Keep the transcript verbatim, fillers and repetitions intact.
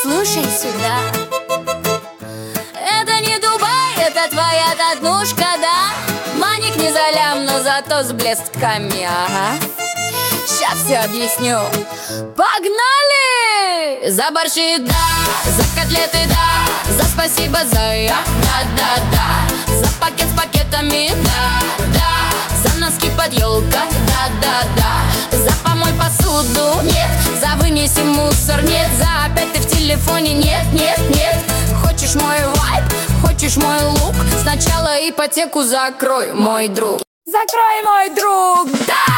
слушай сюда. Это не Дубай, это твоя татнушка, да? Маник не за лям, но зато с блестками, ага. Сейчас все объясню. Погнали! За борщи, да, за котлеты, да, за спасибо, за я, да-да-да. За пакет с пакетами, да-да. За носки под елкой, да-да-да. За помой посуду, нет. За вынеси мусор, нет. За опять ты в телефоне, нет, нет, нет. Хочешь мой вайб, хочешь мой лук? Сначала ипотеку закрой, мой друг. Закрой, мой друг, да!